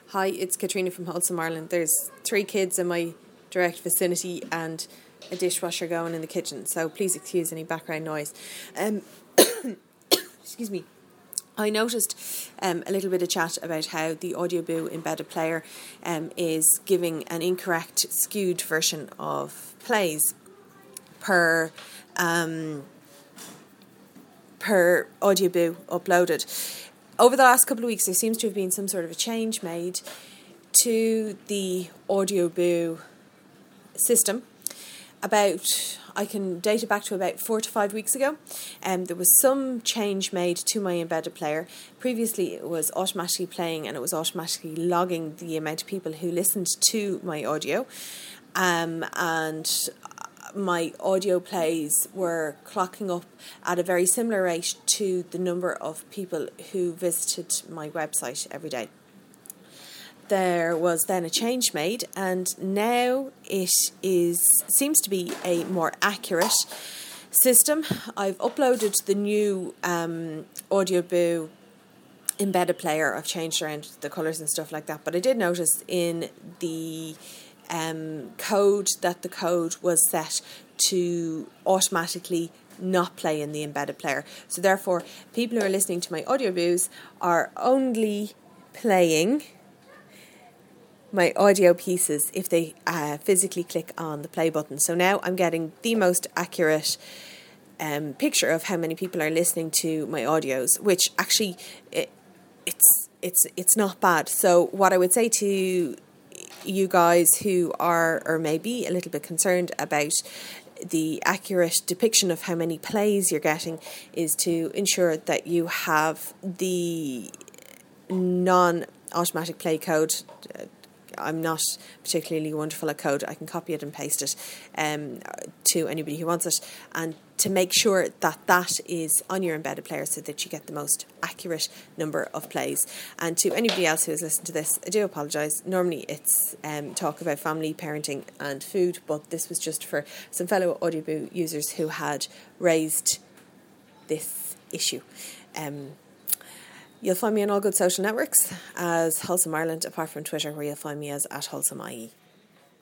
Hi, it's Katrina from Wholesome Ireland. There's 3 kids in my direct vicinity and a dishwasher going in the kitchen, so please excuse any background noise. Excuse me. I noticed a little bit of chat about how the Audioboo embedded player is giving an incorrect, skewed version of plays per Audioboo uploaded. Over the last couple of weeks, there seems to have been some sort of a change made to the Audioboo system. I can date it back to about 4 to 5 weeks ago. There was some change made to my embedded player. Previously, it was automatically playing and it was automatically logging the amount of people who listened to my audio. And my audio plays were clocking up at a very similar rate to the number of people who visited my website every day. There was then a change made, and now it seems to be a more accurate system. I've uploaded the new Audioboo embedded player. I've changed around the colours and stuff like that, but I did notice in the code that the code was set to automatically not play in the embedded player. So therefore, people who are listening to my Audioboos are only playing my audio pieces if they physically click on the play button. So now I'm getting the most accurate picture of how many people are listening to my audios, which actually it's not bad. So what I would say to you guys who are or maybe a little bit concerned about the accurate depiction of how many plays you're getting is to ensure that you have the non-automatic play code. I'm not particularly wonderful at code. I can copy it and paste it to anybody who wants it, and to make sure that that is on your embedded player so that you get the most accurate number of plays. And to anybody else who has listened to this, I do apologise. Normally it's talk about family, parenting and food, but this was just for some fellow Audioboo users who had raised this issue. You'll find me on all good social networks as Wholesome Ireland, apart from Twitter, where you'll find me as @WholesomeIE.